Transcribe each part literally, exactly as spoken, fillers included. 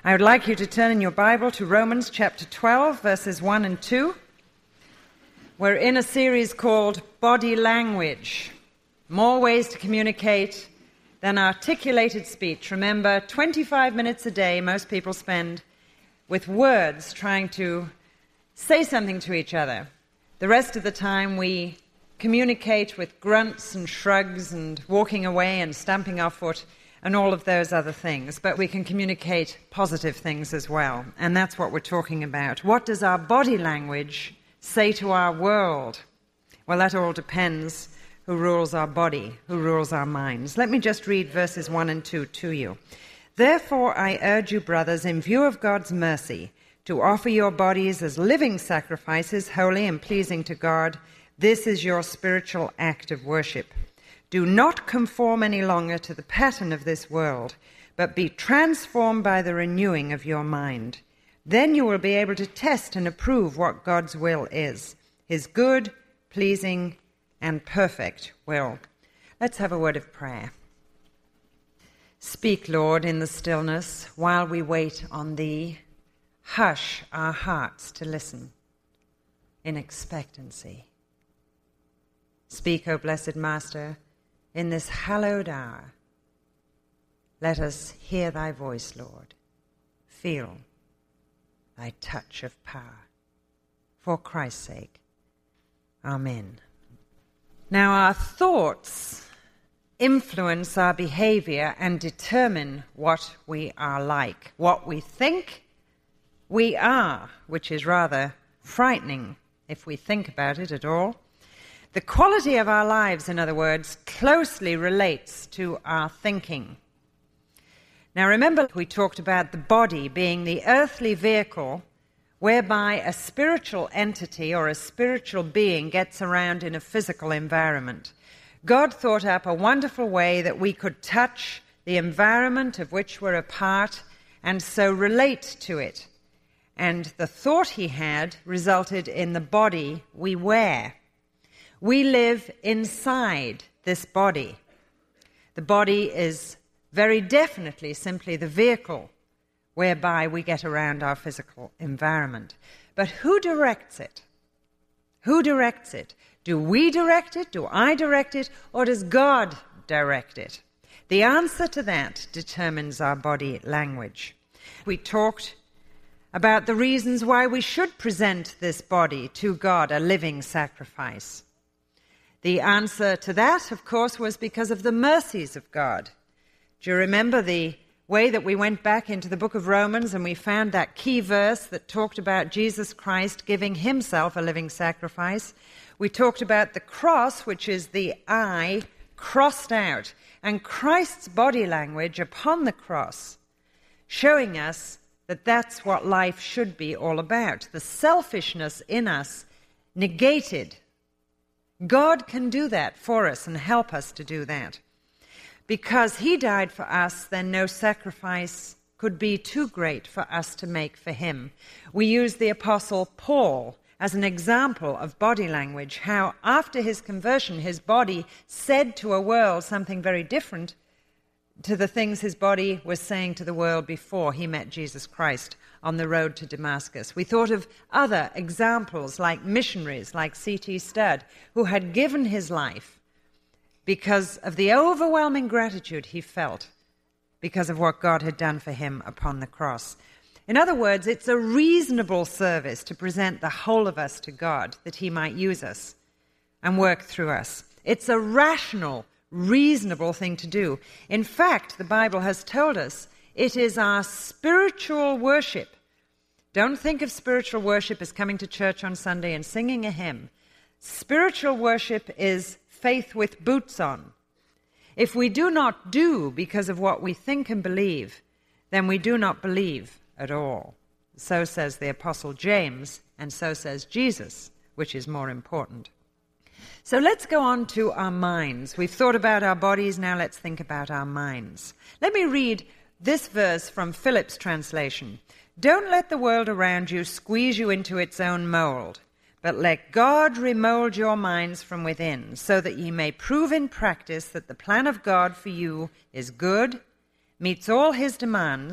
I would like you to turn in your Bible to Romans chapter twelve, verses one and two. We're in a series called Body Language, more ways to communicate than articulated speech. Remember, twenty-five minutes a day most people spend with words trying to say something to each other. The rest of the time we communicate with grunts and shrugs and walking away and stamping our foot and all of those other things. But we can communicate positive things as well. And that's what we're talking about. What does our body language say to our world? Well, that all depends who rules our body, who rules our minds. Let me just read verses one and two to you. Therefore, I urge you, brothers, in view of God's mercy, to offer your bodies as living sacrifices, holy and pleasing to God. This is your spiritual act of worship. Do not conform any longer to the pattern of this world, but be transformed by the renewing of your mind. Then you will be able to test and approve what God's will is, his good, pleasing, and perfect will. Let's have a word of prayer. Speak, Lord, in the stillness while we wait on thee. Hush our hearts to listen in expectancy. Speak, O blessed Master, in this hallowed hour. Let us hear thy voice, Lord, feel thy touch of power. For Christ's sake, amen. Now, our thoughts influence our behavior and determine what we are like. What we think, we are, which is rather frightening if we think about it at all. The quality of our lives, in other words, closely relates to our thinking. Now remember, we talked about the body being the earthly vehicle whereby a spiritual entity or a spiritual being gets around in a physical environment. God thought up a wonderful way that we could touch the environment of which we're a part and so relate to it. And the thought he had resulted in the body we wear. We live inside this body. The body is very definitely simply the vehicle whereby we get around our physical environment. But who directs it? Who directs it? Do we direct it? Do I direct it? Or does God direct it? The answer to that determines our body language. We talked about the reasons why we should present this body to God, a living sacrifice. The answer to that, of course, was because of the mercies of God. Do you remember the way that we went back into the book of Romans and we found that key verse that talked about Jesus Christ giving himself a living sacrifice? We talked about the cross, which is the I crossed out, and Christ's body language upon the cross, showing us that that's what life should be all about. The selfishness in us negated. God can do that for us and help us to do that. Because he died for us, then no sacrifice could be too great for us to make for him. We use the Apostle Paul as an example of body language, how after his conversion, his body said to a world something very different to the things his body was saying to the world before he met Jesus Christ on the road to Damascus. We thought of other examples like missionaries, like C T Studd, who had given his life because of the overwhelming gratitude he felt because of what God had done for him upon the cross. In other words, it's a reasonable service to present the whole of us to God, that he might use us and work through us. It's a rational, reasonable thing to do. In fact, the Bible has told us it is our spiritual worship. Don't think of spiritual worship as coming to church on Sunday and singing a hymn. Spiritual worship is faith with boots on. If we do not do because of what we think and believe, then we do not believe at all. So says the Apostle James, and so says Jesus, which is more important. So let's go on to our minds. We've thought about our bodies, now let's think about our minds. Let me read this verse from Phillips' translation. Don't let the world around you squeeze you into its own mold, but let God remold your minds from within, so that ye may prove in practice that the plan of God for you is good, meets all his demands,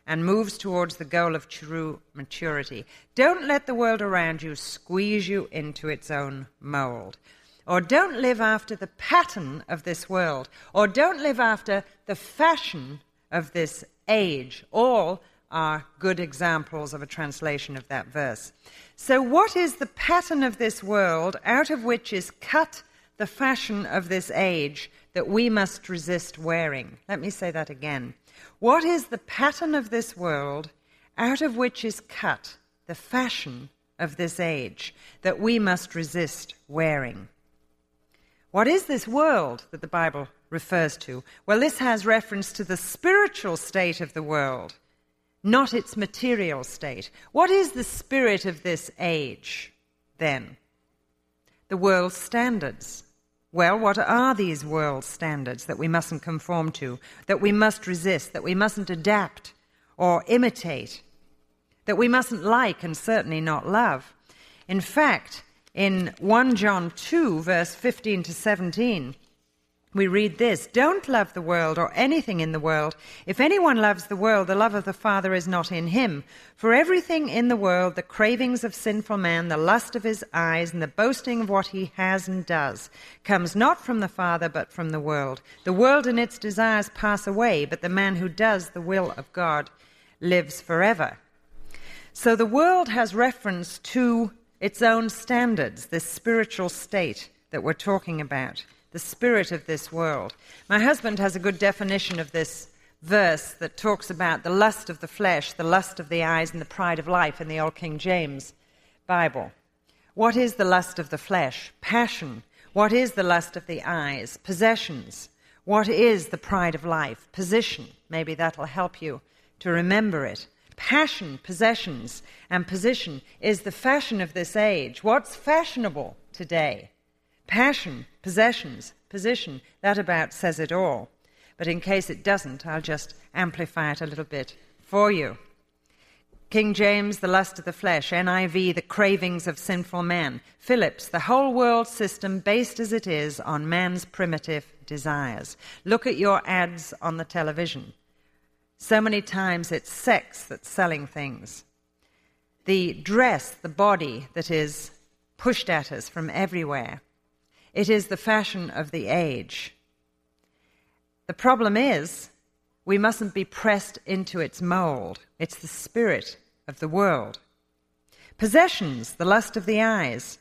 and moves towards the goal of true maturity. Don't let the world around you squeeze you into its own mold. Or don't live after the pattern of this world. Or don't live after the fashion of this age. All are good examples of a translation of that verse. So what is the pattern of this world out of which is cut the fashion of this age that we must resist wearing? Let me say that again. What is the pattern of this world out of which is cut the fashion of this age that we must resist wearing? What is this world that the Bible refers to? Well, this has reference to the spiritual state of the world, not its material state. What is the spirit of this age, then? The world's standards. Well, what are these world standards that we mustn't conform to, that we must resist, that we mustn't adapt or imitate, that we mustn't like and certainly not love? In fact, in First John two, verse fifteen to seventeen, we read this: "Don't love the world or anything in the world. If anyone loves the world, the love of the Father is not in him. For everything in the world, the cravings of sinful man, the lust of his eyes, and the boasting of what he has and does, comes not from the Father, but from the world. The world and its desires pass away, but the man who does the will of God lives forever." So the world has reference to its own standards, this spiritual state that we're talking about. The spirit of this world. My husband has a good definition of this verse that talks about the lust of the flesh, the lust of the eyes, and the pride of life in the Old King James Bible. What is the lust of the flesh? Passion. What is the lust of the eyes? Possessions. What is the pride of life? Position. Maybe that'll help you to remember it. Passion, possessions, and position is the fashion of this age. What's fashionable today? Passion, possessions, position, that about says it all. But in case it doesn't, I'll just amplify it a little bit for you. King James, the lust of the flesh. N I V, the cravings of sinful man. Phillips, the whole world system based as it is on man's primitive desires. Look at your ads on the television. So many times it's sex that's selling things. The dress, the body that is pushed at us from everywhere. It is the fashion of the age. The problem is, we mustn't be pressed into its mold. It's the spirit of the world. Possessions, the lust of the eyes.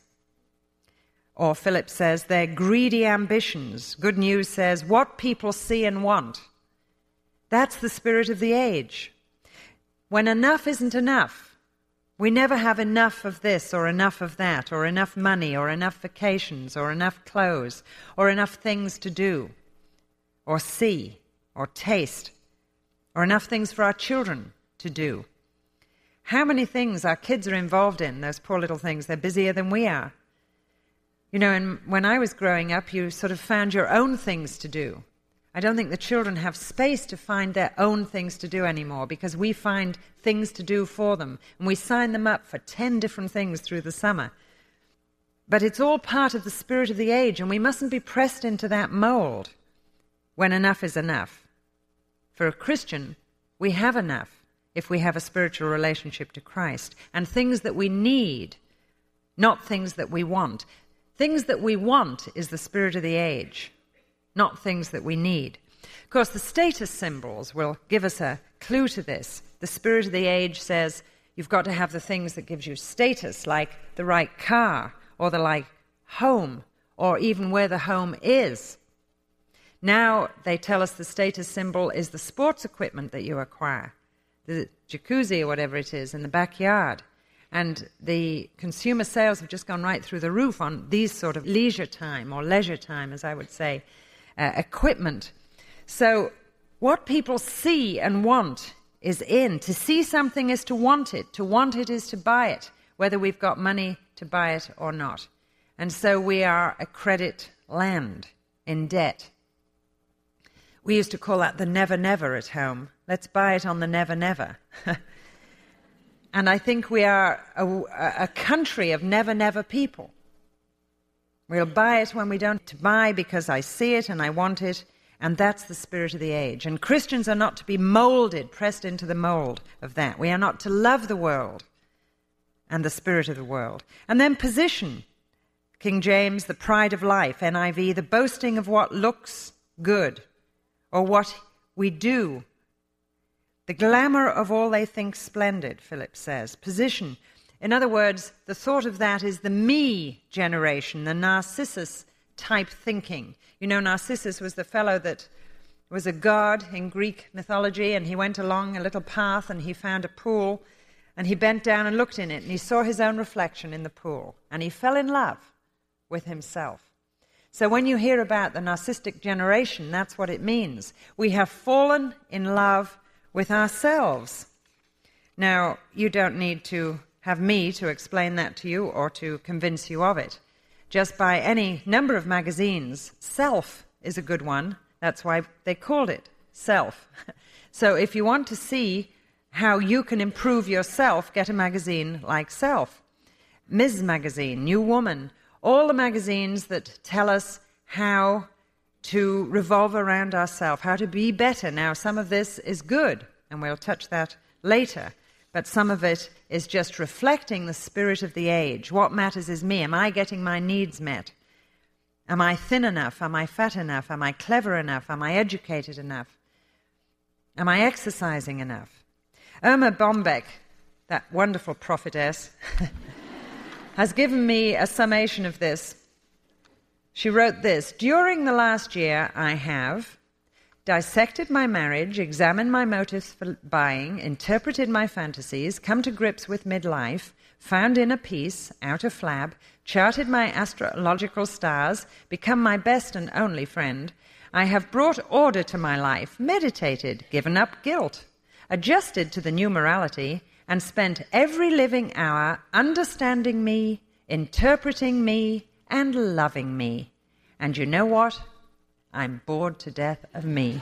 Or Phillips says, they're greedy ambitions. Good News says, what people see and want. That's the spirit of the age. When enough isn't enough, we never have enough of this or enough of that, or enough money, or enough vacations, or enough clothes, or enough things to do, or see, or taste, or enough things for our children to do. How many things our kids are involved in, those poor little things, they're busier than we are. You know, and when I was growing up, you sort of found your own things to do. I don't think the children have space to find their own things to do anymore, because we find things to do for them, and we sign them up for ten different things through the summer. But it's all part of the spirit of the age, and we mustn't be pressed into that mold when enough is enough. For a Christian, we have enough if we have a spiritual relationship to Christ, and things that we need, not things that we want. Things that we want is the spirit of the age, not things that we need. Of course, the status symbols will give us a clue to this. The spirit of the age says you've got to have the things that gives you status, like the right car, or the like home, or even where the home is. Now they tell us the status symbol is the sports equipment that you acquire, the jacuzzi or whatever it is in the backyard. And the consumer sales have just gone right through the roof on these sort of leisure time, or leisure time, as I would say, Uh, equipment. So what people see and want is in. To see something is to want it. To want it is to buy it, whether we've got money to buy it or not. And so we are a credit land in debt. We used to call that the never-never at home. Let's buy it on the never-never. And I think we are a, a country of never-never people. We'll buy it when we don't buy because I see it and I want it, And that's the spirit of the age. And Christians are not to be molded, pressed into the mold of that. We are not to love the world and the spirit of the world. And then position. King James, the pride of life. N I V, the boasting of what looks good or what we do. The glamour of all they think splendid, Philip says. Position. In other words, the thought of that is the me generation, the Narcissus type thinking. You know, Narcissus was the fellow that was a god in Greek mythology, and he went along a little path and he found a pool, and he bent down and looked in it, and he saw his own reflection in the pool, and he fell in love with himself. So when you hear about the narcissistic generation, that's what it means. We have fallen in love with ourselves. Now, you don't need to have me to explain that to you or to convince you of it. Just by any number of magazines, Self is a good one. That's why they called it Self. So if you want to see how you can improve yourself, get a magazine like Self. Miz Magazine, New Woman, all the magazines that tell us how to revolve around ourselves, how to be better. Now, some of this is good, and we'll touch that later, but some of it is just reflecting the spirit of the age. What matters is me. Am I getting my needs met? Am I thin enough? Am I fat enough? Am I clever enough? Am I educated enough? Am I exercising enough? Irma Bombeck, that wonderful prophetess, has given me a summation of this. She wrote this: during the last year I have dissected my marriage, examined my motives for buying, interpreted my fantasies, come to grips with midlife, found inner peace, outer flab, charted my astrological stars, become my best and only friend. I have brought order to my life, meditated, given up guilt, adjusted to the new morality, and spent every living hour understanding me, interpreting me, and loving me. And you know what? I'm bored to death of me.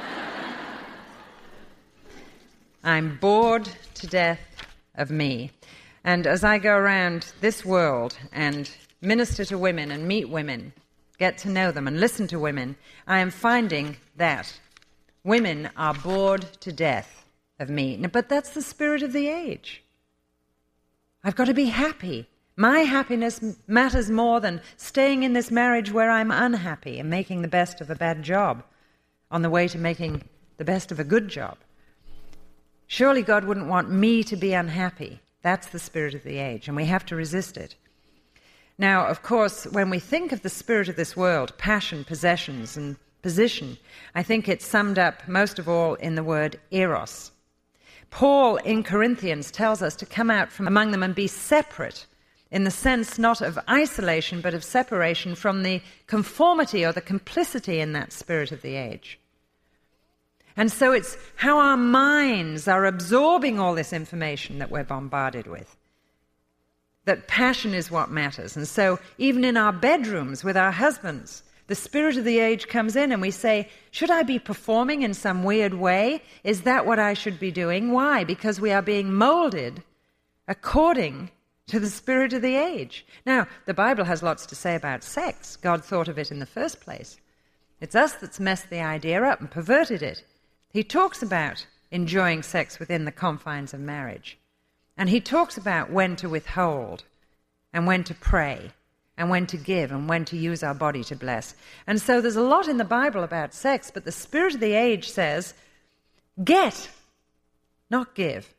I'm bored to death of me. And as I go around this world and minister to women and meet women, get to know them and listen to women, I am finding that women are bored to death of me. But that's the spirit of the age. I've got to be happy. My happiness matters more than staying in this marriage where I'm unhappy and making the best of a bad job on the way to making the best of a good job. Surely God wouldn't want me to be unhappy. That's the spirit of the age, and we have to resist it. Now, of course, when we think of the spirit of this world, passion, possessions, and position, I think it's summed up most of all in the word eros. Paul in Corinthians tells us to come out from among them and be separate, in the sense not of isolation, but of separation from the conformity or the complicity in that spirit of the age. And so it's how our minds are absorbing all this information that we're bombarded with. That passion is what matters. And so even in our bedrooms with our husbands, the spirit of the age comes in and we say, should I be performing in some weird way? Is that what I should be doing? Why? Because we are being molded according to the spirit of the age. Now, the Bible has lots to say about sex. God thought of it in the first place. It's us that's messed the idea up and perverted it. He talks about enjoying sex within the confines of marriage. And he talks about when to withhold and when to pray and when to give and when to use our body to bless. And so there's a lot in the Bible about sex, but the spirit of the age says, get, not give.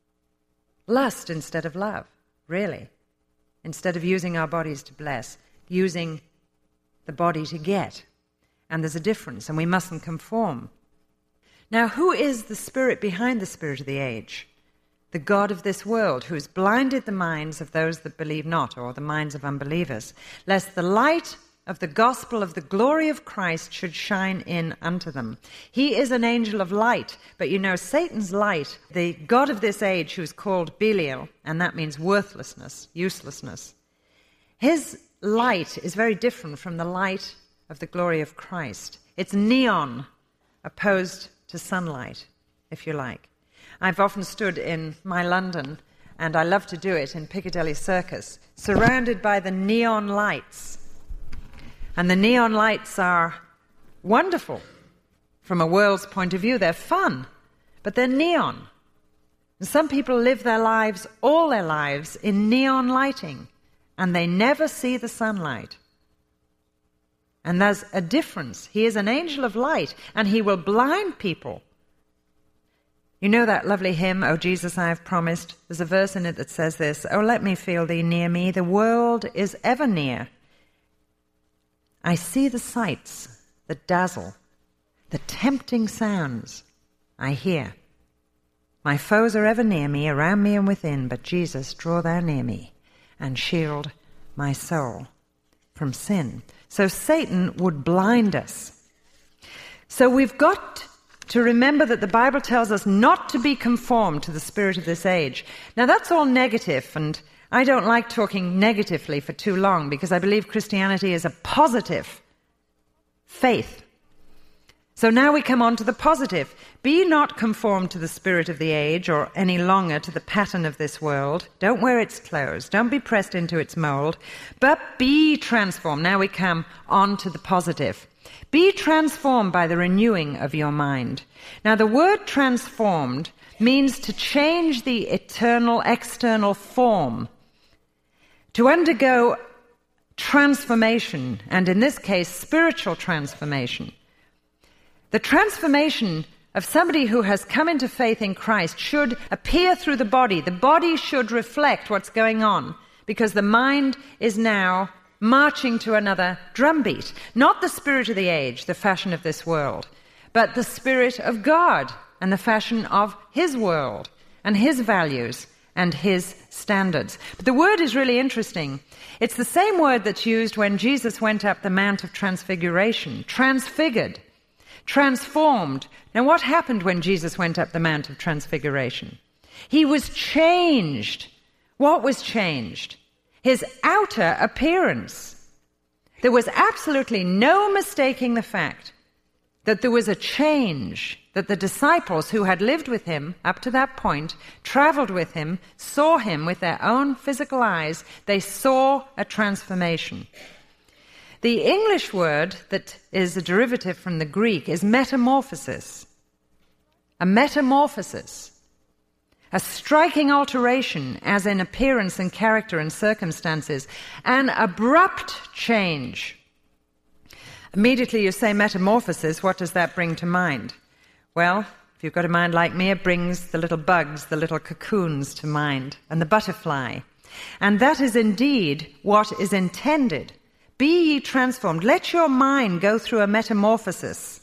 Lust instead of love. Really, instead of using our bodies to bless, using the body to get. And there's a difference, and we mustn't conform. Now, who is the spirit behind the spirit of the age? The god of this world, who has blinded the minds of those that believe not, or the minds of unbelievers, lest the light of the gospel of the glory of Christ should shine in unto them. He is an angel of light, but you know, Satan's light, the god of this age, who is called Belial, and that means worthlessness, uselessness. His light is very different from the light of the glory of Christ. It's neon opposed to sunlight, if you like. I've often stood in my London, and I love to do it in Piccadilly Circus, surrounded by the neon lights. And the neon lights are wonderful. From a world's point of view, they're fun, but they're neon. And some people live their lives, all their lives, in neon lighting, and they never see the sunlight. And there's a difference. He is an angel of light, and he will blind people. You know that lovely hymn, "O Jesus, I have promised"? There's a verse in it that says this: "Oh, let me feel thee near me. The world is ever near. I see the sights that dazzle, the tempting sounds I hear. My foes are ever near me, around me and within, but Jesus, draw thou near me and shield my soul from sin." So Satan would blind us. So we've got to remember that the Bible tells us not to be conformed to the spirit of this age. Now that's all negative, and I don't like talking negatively for too long because I believe Christianity is a positive faith. So now we come on to the positive. Be not conformed to the spirit of the age or any longer to the pattern of this world. Don't wear its clothes. Don't be pressed into its mold, but be transformed. Now we come on to the positive. Be transformed by the renewing of your mind. Now the word transformed means to change the eternal external form, to undergo transformation, and in this case, spiritual transformation. The transformation of somebody who has come into faith in Christ should appear through the body. The body should reflect what's going on, because the mind is now marching to another drumbeat. Not the spirit of the age, the fashion of this world, but the Spirit of God and the fashion of His world and His values and His standards. But the word is really interesting. It's the same word that's used when Jesus went up the Mount of Transfiguration. Transfigured. Transformed. Now what happened when Jesus went up the Mount of Transfiguration? He was changed. What was changed? His outer appearance. There was absolutely no mistaking the fact that there was a change, that the disciples who had lived with him up to that point, traveled with him, saw him with their own physical eyes. They saw a transformation. The English word that is a derivative from the Greek is metamorphosis. A metamorphosis. A striking alteration, as in appearance and character and circumstances. An abrupt change. Immediately you say metamorphosis, what does that bring to mind? Well, if you've got a mind like me, it brings the little bugs, the little cocoons to mind, and the butterfly. And that is indeed what is intended. Be ye transformed. Let your mind go through a metamorphosis.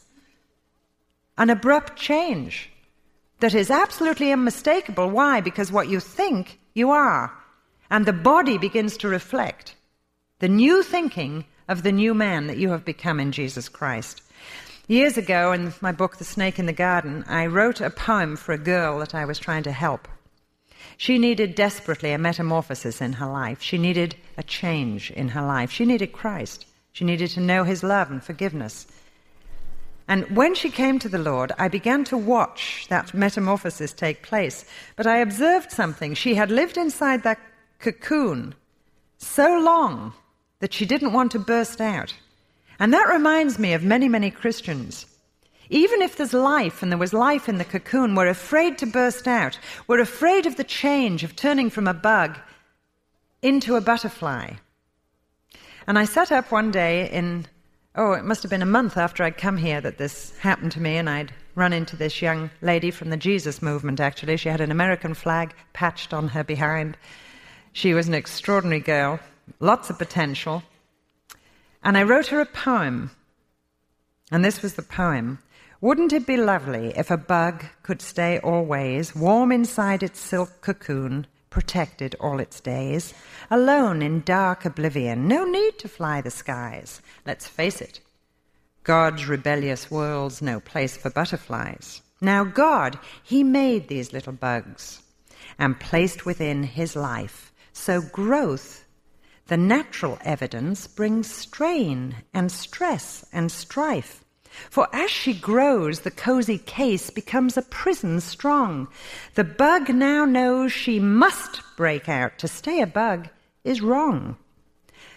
An abrupt change that is absolutely unmistakable. Why? Because what you think, you are. And the body begins to reflect the new thinking of the new man that you have become in Jesus Christ. Years ago, in my book, The Snake in the Garden, I wrote a poem for a girl that I was trying to help. She needed desperately a metamorphosis in her life. She needed a change in her life. She needed Christ. She needed to know His love and forgiveness. And when she came to the Lord, I began to watch that metamorphosis take place. But I observed something. She had lived inside that cocoon so long that she didn't want to burst out. And that reminds me of many, many Christians. Even if there's life, and there was life in the cocoon, we're afraid to burst out. We're afraid of the change, of turning from a bug into a butterfly. And I sat up one day in, oh, it must have been a month after I'd come here that this happened to me, and I'd run into this young lady from the Jesus movement, actually. She had an American flag patched on her behind. She was an extraordinary girl, lots of potential. And I wrote her a poem. And this was the poem. Wouldn't it be lovely if a bug could stay always, warm inside its silk cocoon, protected all its days, alone in dark oblivion, no need to fly the skies. Let's face it, God's rebellious world's no place for butterflies. Now God, He made these little bugs and placed within His life. So growth, the natural evidence, brings strain and stress and strife. For as she grows, the cozy case becomes a prison strong. The bug now knows she must break out. To stay a bug is wrong.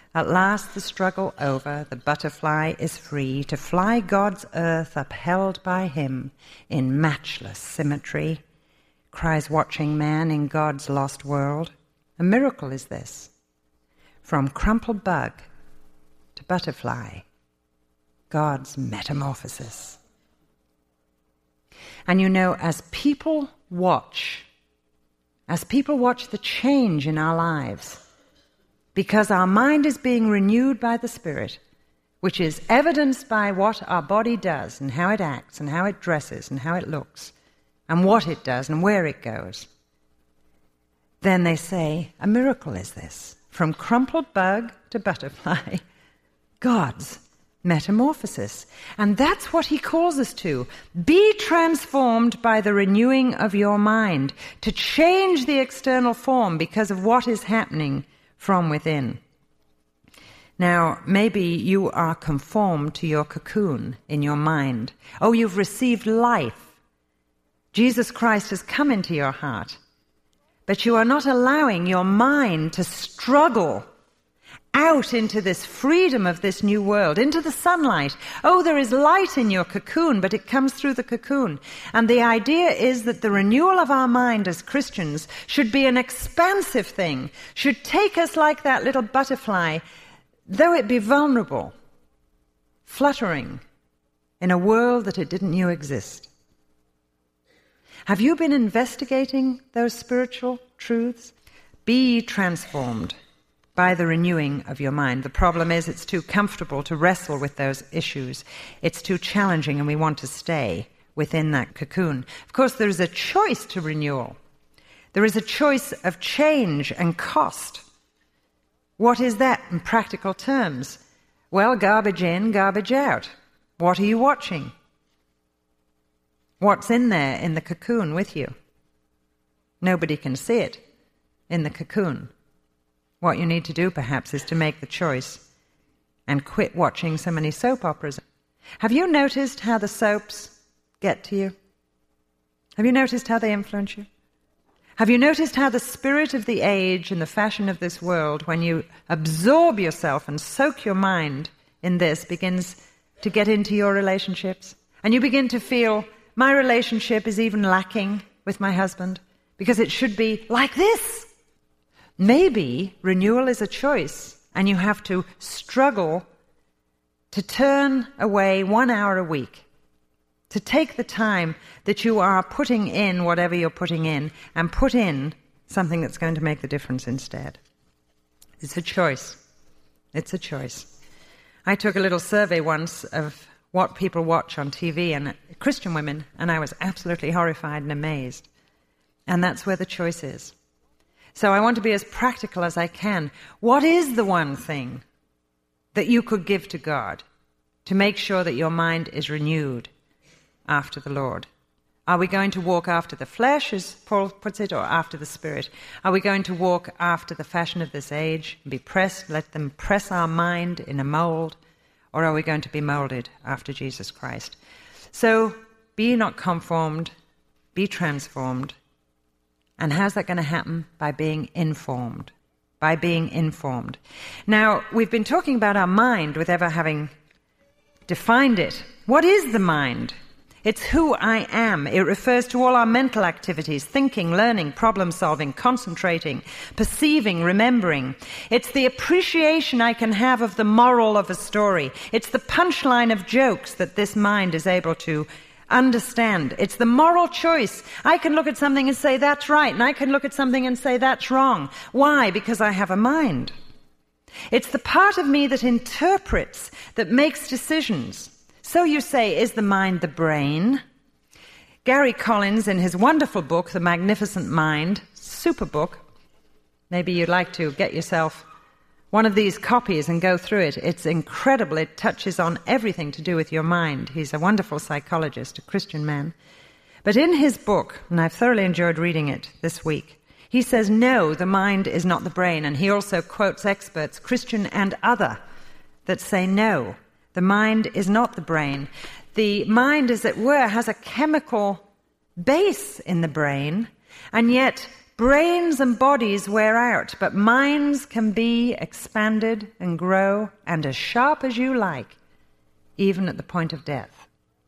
At last the struggle over, the butterfly is free to fly God's earth upheld by him in matchless symmetry, cries watching man in God's lost world. A miracle is this. From crumpled bug to butterfly, God's metamorphosis. And you know, as people watch, as people watch the change in our lives, because our mind is being renewed by the Spirit, which is evidenced by what our body does and how it acts and how it dresses and how it looks and what it does and where it goes, then they say, a miracle is this. From crumpled bug to butterfly, God's metamorphosis. And that's what he calls us to. Be transformed by the renewing of your mind, to change the external form because of what is happening from within. Now, maybe you are conformed to your cocoon in your mind. Oh, you've received life. Jesus Christ has come into your heart. But you are not allowing your mind to struggle out into this freedom of this new world, into the sunlight. Oh, there is light in your cocoon, but it comes through the cocoon. And the idea is that the renewal of our mind as Christians should be an expansive thing, should take us like that little butterfly, though it be vulnerable, fluttering in a world that it didn't know exist. Have you been investigating those spiritual truths? Be transformed by the renewing of your mind. The problem is it's too comfortable to wrestle with those issues. It's too challenging and we want to stay within that cocoon. Of course, there is a choice to renewal. There is a choice of change and cost. What is that in practical terms? Well, garbage in, garbage out. What are you watching? What's in there in the cocoon with you? Nobody can see it in the cocoon. What you need to do, perhaps, is to make the choice and quit watching so many soap operas. Have you noticed how the soaps get to you? Have you noticed how they influence you? Have you noticed how the spirit of the age and the fashion of this world, when you absorb yourself and soak your mind in this, begins to get into your relationships? And you begin to feel, my relationship is even lacking with my husband because it should be like this. Maybe renewal is a choice and you have to struggle to turn away one hour a week, to take the time that you are putting in whatever you're putting in and put in something that's going to make the difference instead. It's a choice. It's a choice. I took a little survey once of what people watch on T V, and Christian women, and I was absolutely horrified and amazed. And that's where the choice is. So I want to be as practical as I can. What is the one thing that you could give to God to make sure that your mind is renewed after the Lord? Are we going to walk after the flesh, as Paul puts it, or after the Spirit? Are we going to walk after the fashion of this age, and be pressed, let them press our mind in a mold? Or are we going to be molded after Jesus Christ? So be not conformed, be transformed. And how's that going to happen? By being informed. By being informed. Now, we've been talking about our mind without having defined it. What is the mind? It's who I am. It refers to all our mental activities, thinking, learning, problem-solving, concentrating, perceiving, remembering. It's the appreciation I can have of the moral of a story. It's the punchline of jokes that this mind is able to understand. It's the moral choice. I can look at something and say, that's right, and I can look at something and say, that's wrong. Why? Because I have a mind. It's the part of me that interprets, that makes decisions. So you say, is the mind the brain? Gary Collins, in his wonderful book, The Magnificent Mind, super book, maybe you'd like to get yourself one of these copies and go through it. It's incredible. It touches on everything to do with your mind. He's a wonderful psychologist, a Christian man. But in his book, and I've thoroughly enjoyed reading it this week, he says, no, the mind is not the brain. And he also quotes experts, Christian and other, that say no. The mind is not the brain. The mind, as it were, has a chemical base in the brain, and yet Brains and bodies wear out, but minds can be expanded and grow and as sharp as you like, even at the point of death.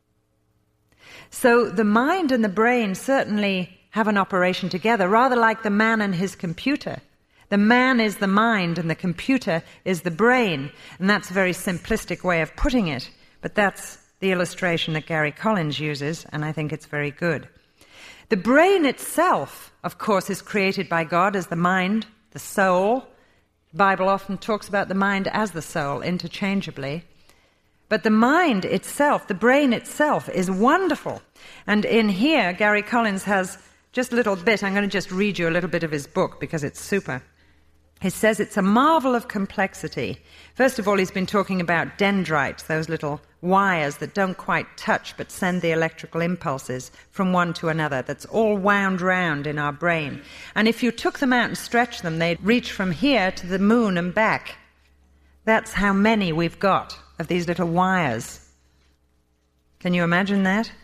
So the mind and the brain certainly have an operation together, rather like the man and his computer. The man is the mind and the computer is the brain, and that's a very simplistic way of putting it, but that's the illustration that Gary Collins uses, and I think it's very good. The brain itself, of course, is created by God as the mind, the soul. The Bible often talks about the mind as the soul interchangeably. But the mind itself, the brain itself, is wonderful. And in here, Gary Collins has just a little bit. I'm going to just read you a little bit of his book because it's super. He says it's a marvel of complexity. First of all, he's been talking about dendrites, those little wires that don't quite touch but send the electrical impulses from one to another, that's all wound round in our brain. And if you took them out and stretched them, they'd reach from here to the moon and back. That's how many we've got of these little wires. Can you imagine that?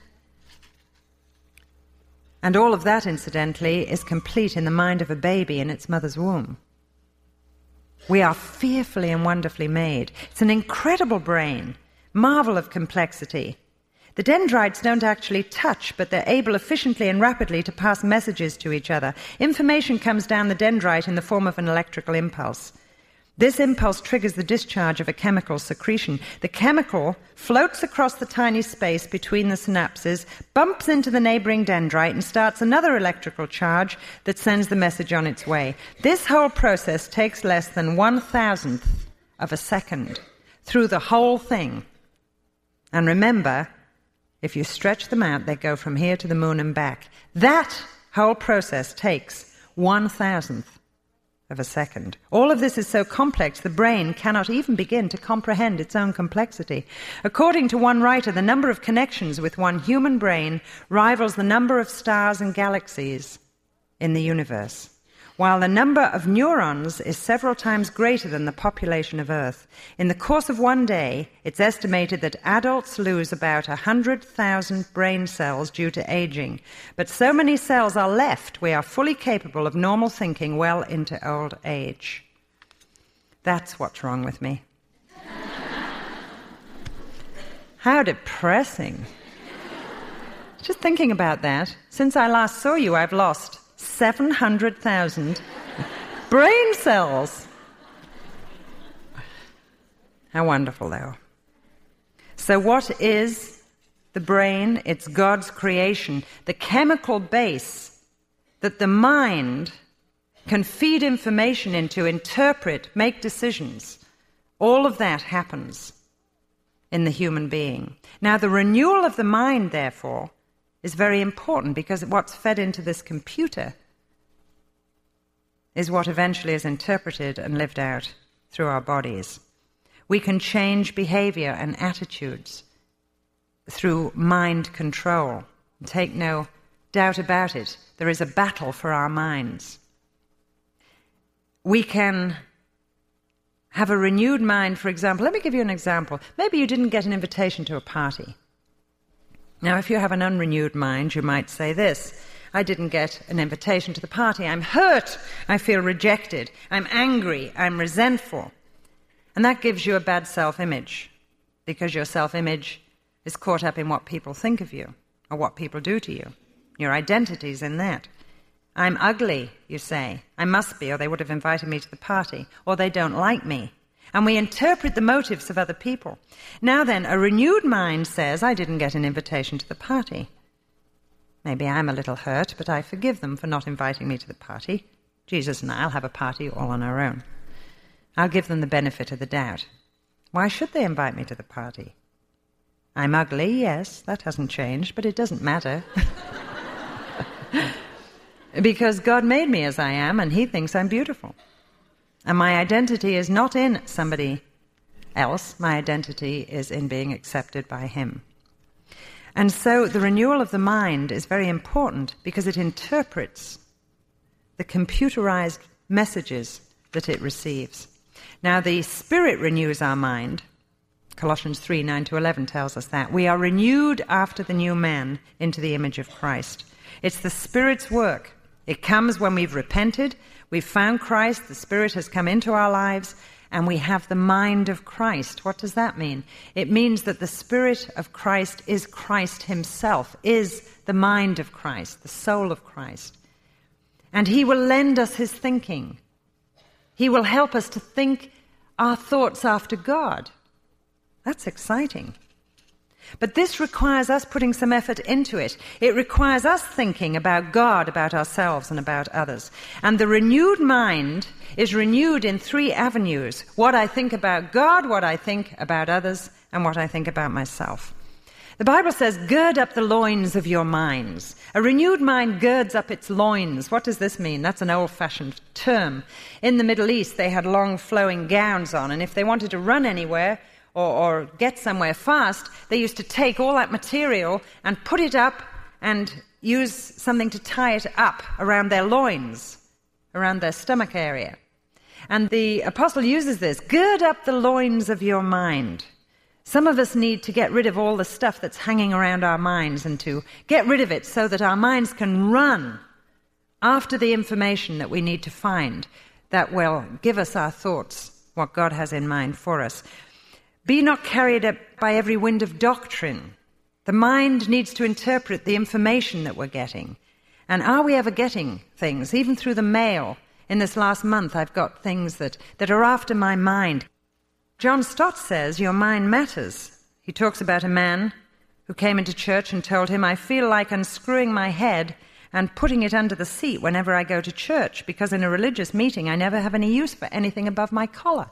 And all of that, incidentally, is complete in the mind of a baby in its mother's womb. We are fearfully and wonderfully made. It's an incredible brain, marvel of complexity. The dendrites don't actually touch, but they're able efficiently and rapidly to pass messages to each other. Information comes down the dendrite in the form of an electrical impulse. This impulse triggers the discharge of a chemical secretion. The chemical floats across the tiny space between the synapses, bumps into the neighboring dendrite, and starts another electrical charge that sends the message on its way. This whole process takes less than one thousandth of a second through the whole thing. And remember, if you stretch them out, they go from here to the moon and back. That whole process takes one thousandth of a second. All of this is so complex, the brain cannot even begin to comprehend its own complexity. According to one writer, the number of connections with one human brain rivals the number of stars and galaxies in the universe, while the number of neurons is several times greater than the population of Earth. In the course of one day, it's estimated that adults lose about one hundred thousand brain cells due to aging. But so many cells are left, we are fully capable of normal thinking well into old age. That's what's wrong with me. How depressing. Just thinking about that, since I last saw you, I've lost seven hundred thousand brain cells. How wonderful, though. So what is the brain? It's God's creation, the chemical base that the mind can feed information into, interpret, make decisions. All of that happens in the human being. Now, the renewal of the mind, therefore, is very important, because what's fed into this computer is what eventually is interpreted and lived out through our bodies. We can change behavior and attitudes through mind control. Take no doubt about it. There is a battle for our minds. We can have a renewed mind, for example. Let me give you an example. Maybe you didn't get an invitation to a party. Now, if you have an unrenewed mind, you might say this: I didn't get an invitation to the party. I'm hurt. I feel rejected. I'm angry. I'm resentful. And that gives you a bad self-image, because your self-image is caught up in what people think of you or what people do to you. Your identity's in that. I'm ugly, you say. I must be, or they would have invited me to the party. Or they don't like me. And we interpret the motives of other people. Now then, a renewed mind says, I didn't get an invitation to the party. Maybe I'm a little hurt, but I forgive them for not inviting me to the party. Jesus and I'll have a party all on our own. I'll give them the benefit of the doubt. Why should they invite me to the party? I'm ugly, yes, that hasn't changed, but it doesn't matter. Because God made me as I am, and He thinks I'm beautiful. And my identity is not in somebody else. My identity is in being accepted by Him. And so the renewal of the mind is very important, because it interprets the computerized messages that it receives. Now, the Spirit renews our mind. Colossians three, nine to eleven tells us that. We are renewed after the new man into the image of Christ. It's the Spirit's work It comes when we've repented, we've found Christ, the Spirit has come into our lives, and we have the mind of Christ. What does that mean? It means that the Spirit of Christ is Christ himself, is the mind of Christ, the soul of Christ. And he will lend us his thinking. He will help us to think our thoughts after God. That's exciting. But this requires us putting some effort into it. It requires us thinking about God, about ourselves, and about others. And the renewed mind is renewed in three avenues: what I think about God, what I think about others, and what I think about myself. The Bible says, gird up the loins of your minds. A renewed mind girds up its loins. What does this mean? That's an old-fashioned term. In the Middle East, they had long flowing gowns on, and if they wanted to run anywhere, Or, or get somewhere fast, they used to take all that material and put it up and use something to tie it up around their loins, around their stomach area. And the apostle uses this: gird up the loins of your mind. Some of us need to get rid of all the stuff that's hanging around our minds and to get rid of it so that our minds can run after the information that we need to find that will give us our thoughts, what God has in mind for us. Be not carried up by every wind of doctrine. The mind needs to interpret the information that we're getting. And are we ever getting things? Even through the mail. In this last month, I've got things that, that are after my mind. John Stott says your mind matters. He talks about a man who came into church and told him, I feel like unscrewing my head and putting it under the seat whenever I go to church, because in a religious meeting I never have any use for anything above my collar.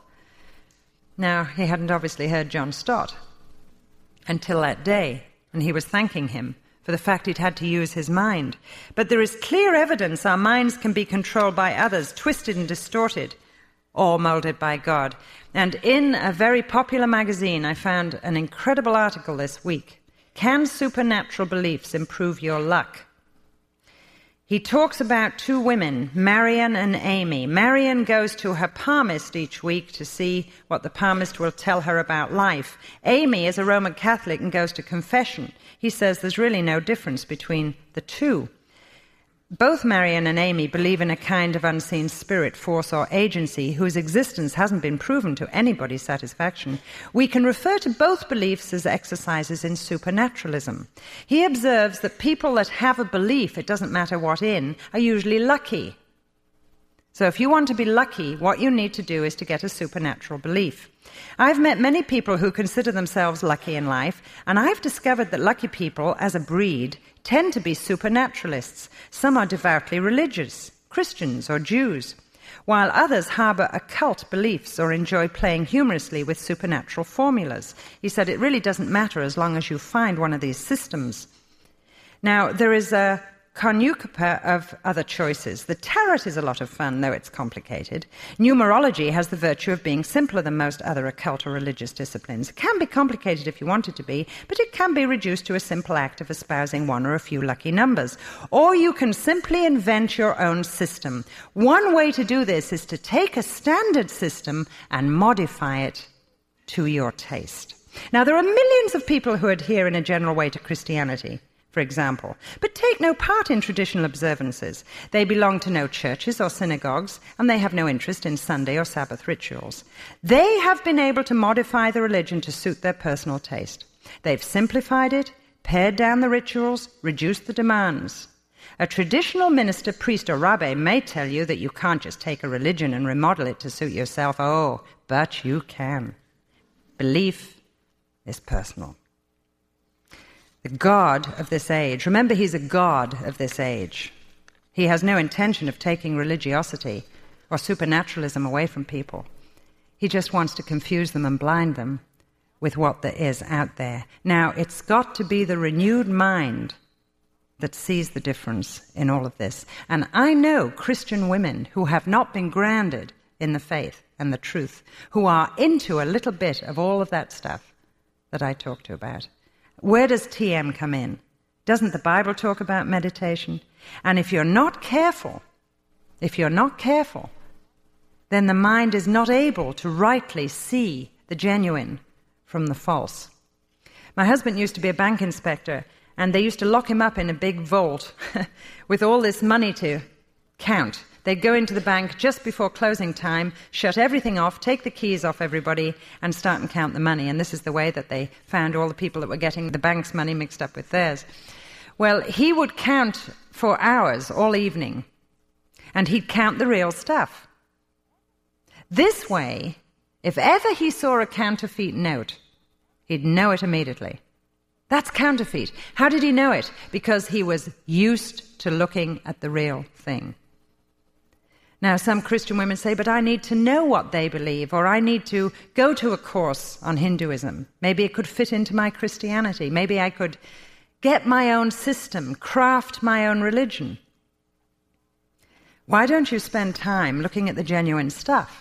Now, he hadn't obviously heard John Stott until that day, and he was thanking him for the fact he'd had to use his mind. But there is clear evidence our minds can be controlled by others, twisted and distorted, or molded by God. And in a very popular magazine, I found an incredible article this week. Can supernatural beliefs improve your luck? He talks about two women, Marian and Amy. Marian goes to her palmist each week to see what the palmist will tell her about life. Amy is a Roman Catholic and goes to confession. He says there's really no difference between the two. Both Marian and Amy believe in a kind of unseen spirit, force, or agency whose existence hasn't been proven to anybody's satisfaction. We can refer to both beliefs as exercises in supernaturalism. He observes that people that have a belief, it doesn't matter what in, are usually lucky. So if you want to be lucky, what you need to do is to get a supernatural belief. I've met many people who consider themselves lucky in life, and I've discovered that lucky people, as a breed, tend to be supernaturalists. Some are devoutly religious, Christians or Jews, while others harbour occult beliefs or enjoy playing humorously with supernatural formulas. He said it really doesn't matter as long as you find one of these systems. Now, there is a cornucopia of other choices. The tarot is a lot of fun, though it's complicated. Numerology has the virtue of being simpler than most other occult or religious disciplines. It can be complicated if you want it to be, but it can be reduced to a simple act of espousing one or a few lucky numbers. Or you can simply invent your own system. One way to do this is to take a standard system and modify it to your taste. Now, there are millions of people who adhere in a general way to Christianity, for example, but take no part in traditional observances. They belong to no churches or synagogues, and they have no interest in Sunday or Sabbath rituals. They have been able to modify the religion to suit their personal taste. They've simplified it, pared down the rituals, reduced the demands. A traditional minister, priest, or rabbi may tell you that you can't just take a religion and remodel it to suit yourself. Oh, but you can. Belief is personal. The God of this age, remember, he's a God of this age. He has no intention of taking religiosity or supernaturalism away from people. He just wants to confuse them and blind them with what there is out there. Now, it's got to be the renewed mind that sees the difference in all of this. And I know Christian women who have not been grounded in the faith and the truth, who are into a little bit of all of that stuff that I talked to about. Where does T M come in? Doesn't the Bible talk about meditation? And if you're not careful, if you're not careful, then the mind is not able to rightly see the genuine from the false. My husband used to be a bank inspector, and they used to lock him up in a big vault with all this money to count. They'd go into the bank just before closing time, shut everything off, take the keys off everybody, and start and count the money. And this is the way that they found all the people that were getting the bank's money mixed up with theirs. Well, he would count for hours all evening, and he'd count the real stuff. This way, if ever he saw a counterfeit note, he'd know it immediately. That's counterfeit. How did he know it? Because he was used to looking at the real thing. Now, some Christian women say, but I need to know what they believe, or I need to go to a course on Hinduism. Maybe it could fit into my Christianity. Maybe I could get my own system, craft my own religion. Why don't you spend time looking at the genuine stuff?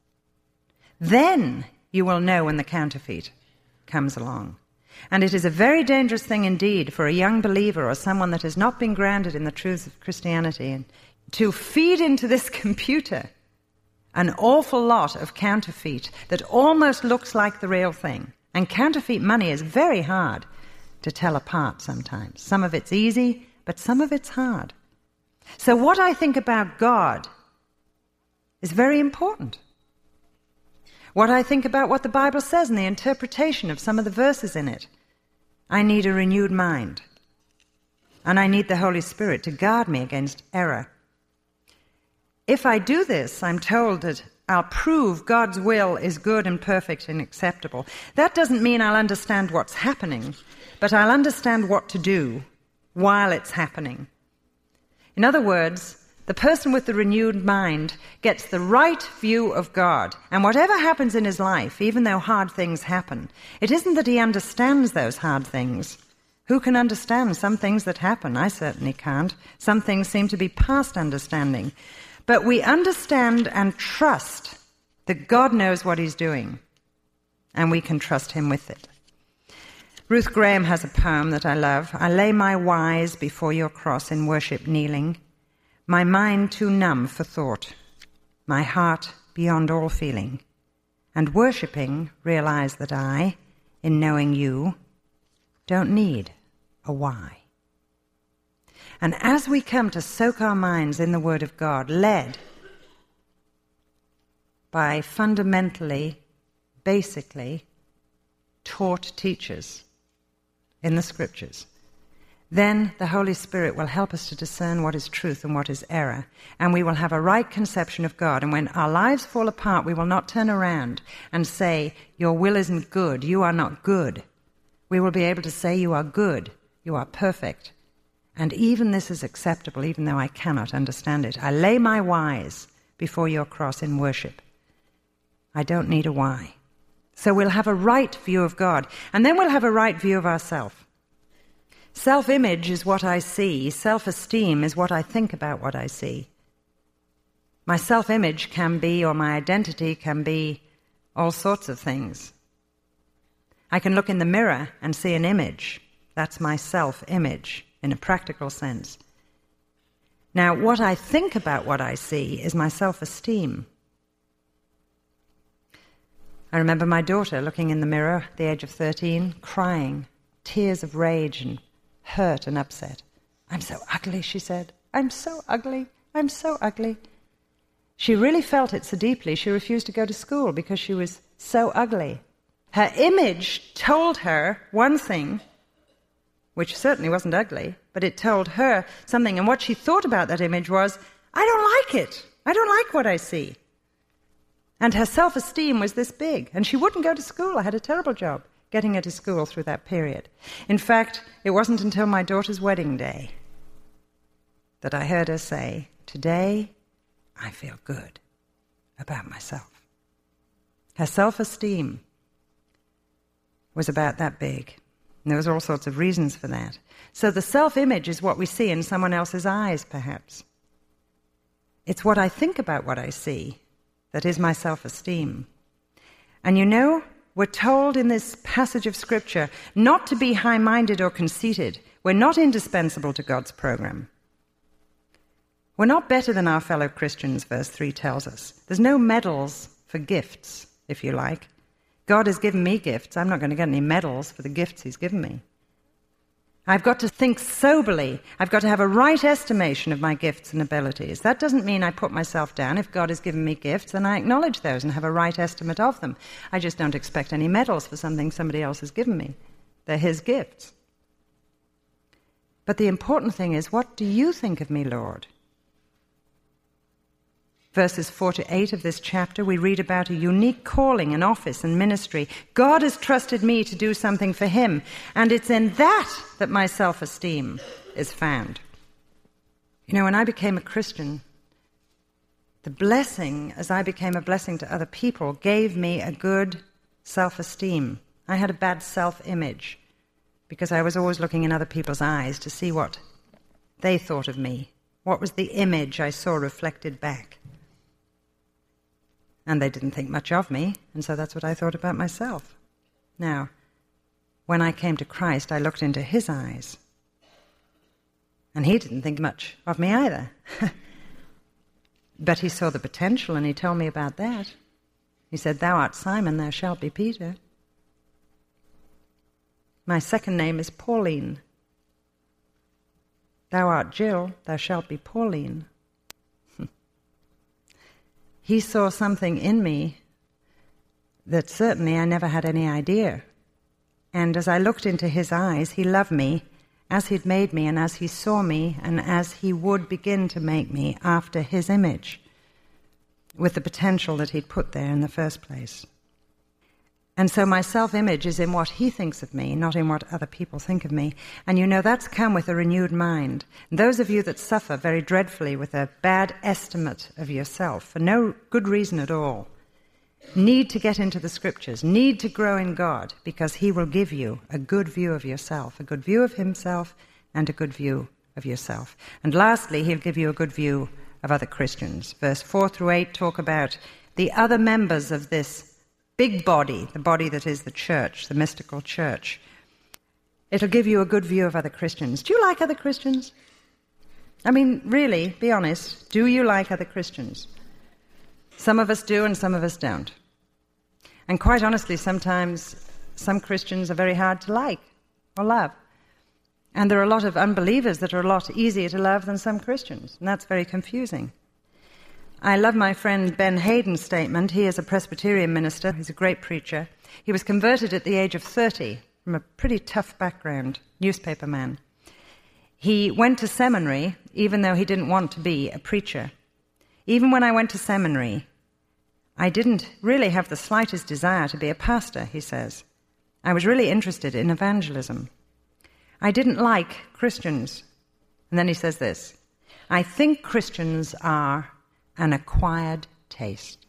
Then you will know when the counterfeit comes along. And it is a very dangerous thing indeed for a young believer or someone that has not been grounded in the truths of Christianity and to feed into this computer an awful lot of counterfeit that almost looks like the real thing. And counterfeit money is very hard to tell apart sometimes. Some of it's easy, but some of it's hard. So what I think about God is very important. What I think about what the Bible says and the interpretation of some of the verses in it. I need a renewed mind. And I need the Holy Spirit to guard me against error. If I do this, I'm told that I'll prove God's will is good and perfect and acceptable. That doesn't mean I'll understand what's happening, but I'll understand what to do while it's happening. In other words, the person with the renewed mind gets the right view of God. And whatever happens in his life, even though hard things happen, it isn't that he understands those hard things. Who can understand some things that happen? I certainly can't. Some things seem to be past understanding. But we understand and trust that God knows what he's doing, and we can trust him with it. Ruth Graham has a poem that I love. I lay my whys before your cross in worship kneeling, my mind too numb for thought, my heart beyond all feeling, and worshipping realize that I, in knowing you, don't need a why. And as we come to soak our minds in the Word of God, led by fundamentally, basically taught teachers in the Scriptures, then the Holy Spirit will help us to discern what is truth and what is error, and we will have a right conception of God. And when our lives fall apart, we will not turn around and say, your will isn't good, you are not good. We will be able to say, you are good, you are perfect. And even this is acceptable, even though I cannot understand it. I lay my whys before your cross in worship. I don't need a why. So we'll have a right view of God, and then we'll have a right view of ourselves. Self-image is what I see. Self-esteem is what I think about what I see. My self-image can be, or my identity can be, all sorts of things. I can look in the mirror and see an image. That's my self-image in a practical sense. Now, what I think about what I see is my self-esteem. I remember my daughter looking in the mirror at the age of thirteen, crying, tears of rage and hurt and upset. I'm so ugly, she said. I'm so ugly. I'm so ugly. She really felt it so deeply, she refused to go to school because she was so ugly. Her image told her one thing, which certainly wasn't ugly, but it told her something. And what she thought about that image was, I don't like it. I don't like what I see. And her self-esteem was this big. And she wouldn't go to school. I had a terrible job getting her to school through that period. In fact, it wasn't until my daughter's wedding day that I heard her say, today I feel good about myself. Her self-esteem was about that big. And there was all sorts of reasons for that. So the self-image is what we see in someone else's eyes, perhaps. It's what I think about what I see that is my self-esteem. And you know, we're told in this passage of Scripture not to be high-minded or conceited. We're not indispensable to God's program. We're not better than our fellow Christians, verse three tells us. There's no medals for gifts, if you like. God has given me gifts. I'm not going to get any medals for the gifts he's given me. I've got to think soberly. I've got to have a right estimation of my gifts and abilities. That doesn't mean I put myself down. If God has given me gifts, then I acknowledge those and have a right estimate of them. I just don't expect any medals for something somebody else has given me. They're his gifts. But the important thing is, what do you think of me, Lord? Verses four to eight of this chapter, we read about a unique calling and office and ministry. God has trusted me to do something for him, and it's in that that my self-esteem is found. You know, when I became a Christian, the blessing, as I became a blessing to other people, gave me a good self-esteem. I had a bad self-image because I was always looking in other people's eyes to see what they thought of me. What was the image I saw reflected back? And they didn't think much of me, and so that's what I thought about myself. Now, when I came to Christ, I looked into his eyes, and he didn't think much of me either. But he saw the potential, and he told me about that. He said, "Thou art Simon, thou shalt be Peter." My second name is Pauline. "Thou art Jill, thou shalt be Pauline." He saw something in me that certainly I never had any idea. And as I looked into his eyes, he loved me as he'd made me and as he saw me and as he would begin to make me after his image, with the potential that he'd put there in the first place. And so my self-image is in what he thinks of me, not in what other people think of me. And you know, that's come with a renewed mind. And those of you that suffer very dreadfully with a bad estimate of yourself, for no good reason at all, need to get into the scriptures, need to grow in God, because he will give you a good view of yourself, a good view of himself, and a good view of yourself. And lastly, he'll give you a good view of other Christians. Verse four through eight talk about the other members of this big body, the body that is the church, the mystical church. It'll give you a good view of other Christians. Do you like other Christians? I mean, really, be honest. Do you like other Christians? Some of us do and some of us don't. And quite honestly, sometimes some Christians are very hard to like or love. And there are a lot of unbelievers that are a lot easier to love than some Christians. And that's very confusing. I love my friend Ben Hayden's statement. He is a Presbyterian minister. He's a great preacher. He was converted at the age of thirty from a pretty tough background, newspaper man. He went to seminary even though he didn't want to be a preacher. Even when I went to seminary, I didn't really have the slightest desire to be a pastor, he says. I was really interested in evangelism. I didn't like Christians. And then he says this, "I think Christians are an acquired taste.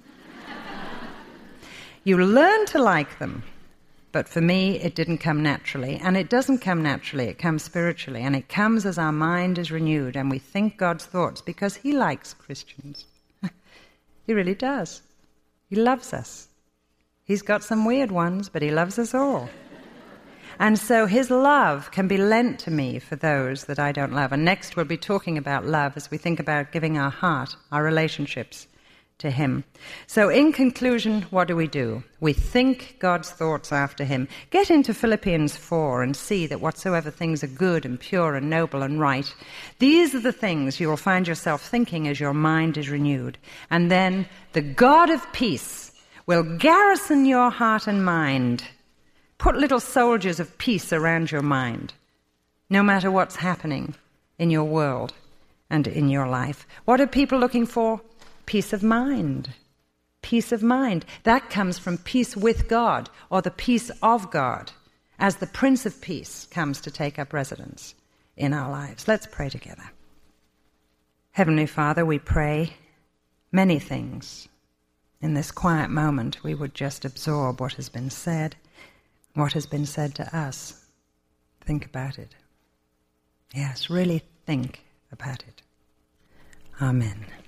You learn to like them, but for me it didn't come naturally, and it doesn't come naturally, it comes spiritually, and it comes as our mind is renewed and we think God's thoughts, because he likes Christians." He really does. He loves us. He's got some weird ones, but he loves us all. And so his love can be lent to me for those that I don't love. And next we'll be talking about love as we think about giving our heart, our relationships to him. So in conclusion, what do we do? We think God's thoughts after him. Get into Philippians four and see that whatsoever things are good and pure and noble and right, these are the things you will find yourself thinking as your mind is renewed. And then the God of peace will garrison your heart and mind. Put little soldiers of peace around your mind, no matter what's happening in your world and in your life. What are people looking for? Peace of mind. Peace of mind. That comes from peace with God, or the peace of God, as the Prince of Peace comes to take up residence in our lives. Let's pray together. Heavenly Father, we pray many things. In this quiet moment, we would just absorb what has been said, what has been said to us. Think about it. Yes, really think about it. Amen.